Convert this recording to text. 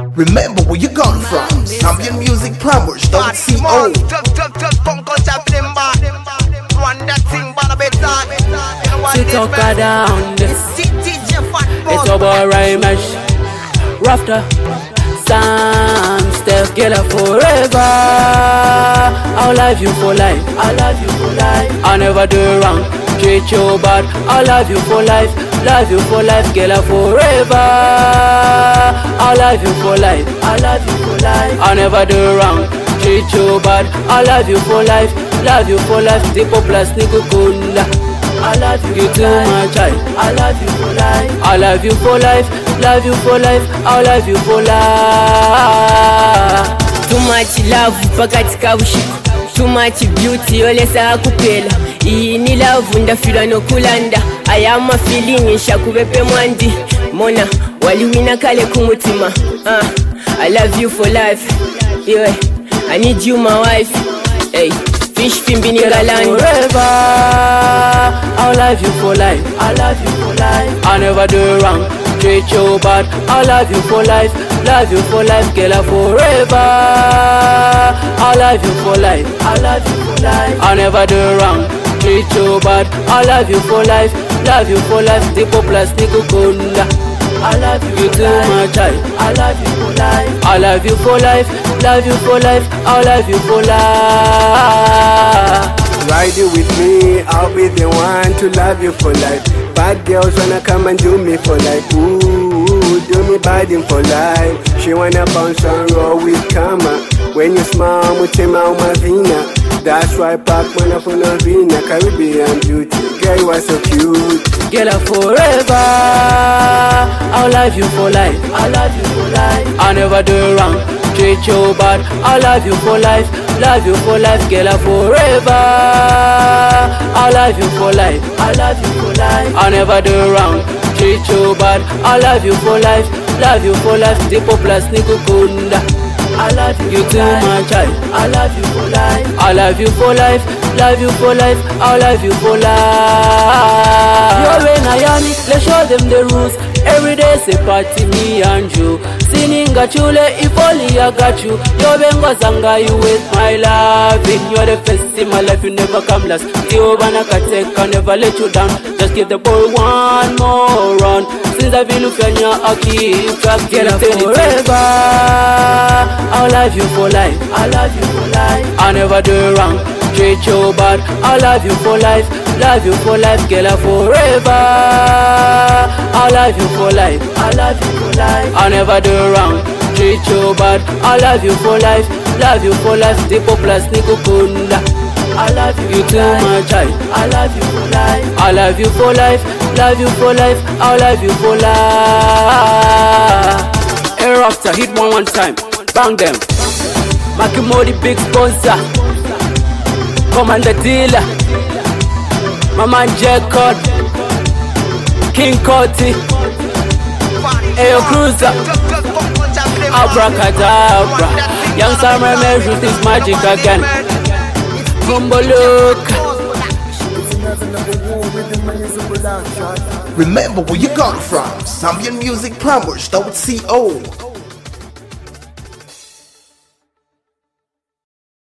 Remember where you come from. Zambian Music Plumbers, don't see old. Sit up down. It's over Rhymesh. Rafter. Sam, Steph, get up forever. I'll love you for life. I'll love you for life. I'll never do wrong. Treat you bad. I'll love you for life. Love you for life, girl, forever. I'll love you for life. I'll love you for life. I'll never do wrong. Treat you bad. I'll love you for life. Love you for life. Tipo plus nikukunda. I love you too much. I love you for life. I love you for life. Love you for life. I love you for life. Too much love pakatika usiku. Too much beauty olesa kupela. Iyi ni love ndafila nokulanda. I am a feeling shakubepe mwandi. Mona waliwina kale kumutima. I love you for life. Yeah. I need you my wife. Hey. Fish fimbi ni galani. Forever. I'll love you for life. I love you for life. I'll never do wrong. Treat you bad. I'll love you for life. Love you for life, girl, forever. I'll love you for life. I love you for life. I'll never do wrong. Treat you bad. I'll love you for life. Love you for life. Tipo plus nikukunda. I love you too much. I love you for life. I love you for life. Love you for life. I love you for life. Ride you with me, I'll be the one to love you for life. Bad girls wanna come and do me for life. Ooh, do me biting for life. She wanna bounce and roll with Kama. When you smile, mutima umavina. That's why Park Mana Funovina, Caribbean beauty. Girl, you are so cute. Girl, forever. I'll love you for life. I love you for life. I'll never do wrong. Treat you bad. I'll love you for life. Love you for life, girl, forever. I'll love you for life. I love you for life. I'll never do wrong. Treat you bad. I'll love you for life. Love you for life. Tipo plus nikukunda. I love you too much. I love you for life. I love you for life. Love you for life. I love you for life. You're in Ayani, let's show them the rules. Every day say party me and you. Singing gachule, if only I got you. You're bengo sanga, you with my loving. You're the first in my life, you never come last. Tiobana Kateka, never let you down. Just give the boy one more run. Since I've been looking at I keep track. Get up forever. I'll love you for life. I love you for life. I'll never do wrong. Treat you bad. I'll love you for life. Love you for life, girl, forever. I'll love you for life. I love you for life. I'll never do wrong. Treat you bad. I'll love you for life. Love you for life. Tipo plus nikukunda. I love you too much. I love you for life. I love you for life. Love you for life. I love you for life. Air after hit one time. Bang them. Makimori big sponsor. Commander dealer. My man Jacob. King Coti. Ayo Cruiser. Abracadabra. Young Summer Measures is magic again. Bumbo look. Remember where you come from. Zambian Music Plumbers, don't see old.